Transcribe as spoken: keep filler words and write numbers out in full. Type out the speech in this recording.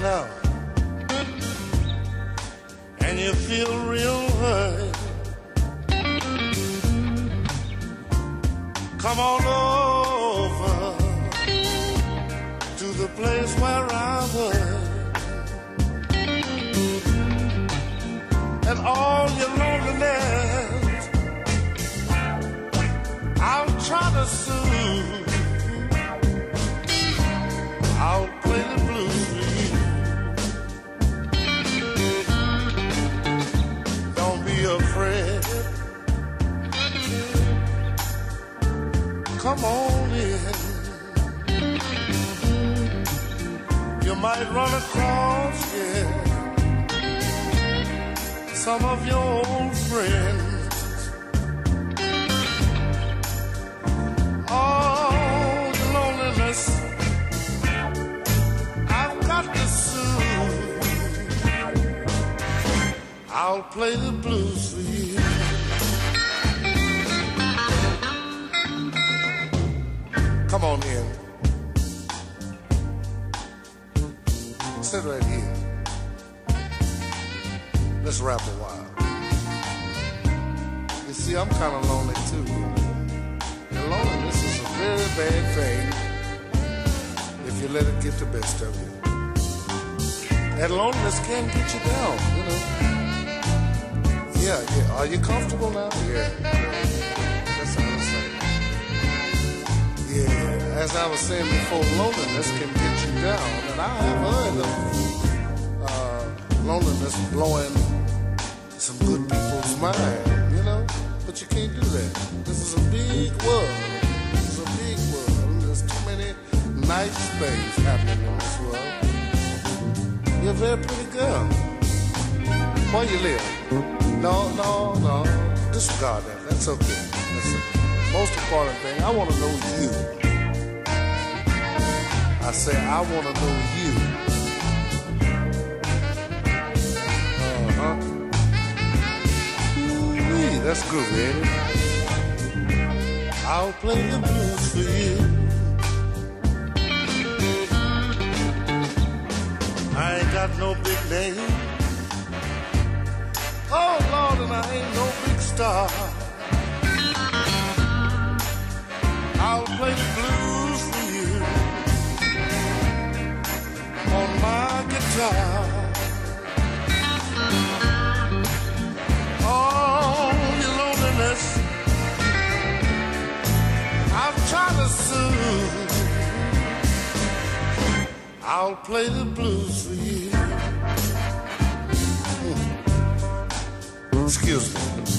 now and you feel real hurt, come on over to the place where I was, and all your loneliness I'll try to soothe. I'll play the blues for you. Don't be afraid. Come on in. You might run across, yeah, some of your old friends. Oh, the loneliness I've got to soothe. I'll play the blues for you. Come on in. Sit right here. Let's rap a while. You see, I'm kind of lonely too. And loneliness is a very bad thing if you let it get the best of you. That loneliness can get you down, you know. Yeah, yeah. Are you comfortable now? Yeah. That's how I say. Yeah, as I was saying before, loneliness can get you down. And I have heard of uh, loneliness blowing some good people's mind, you know? But you can't do that. This is a big world. This is a big world. And there's too many nice things happening in this world. You're a very pretty girl. Where you live? No, no, no. Disregard that. That's okay. That's the most important thing. I want to know you. I say I want to know you. Uh-huh. Ooh-wee, that's good, ain't it? I'll play the blues for you. I ain't got no big name. Oh, Lord, and I ain't no big star. I'll play the blues for you on my guitar. Oh, your loneliness I've tried to soothe. I'll play the blues for you. Hmm. Excuse me.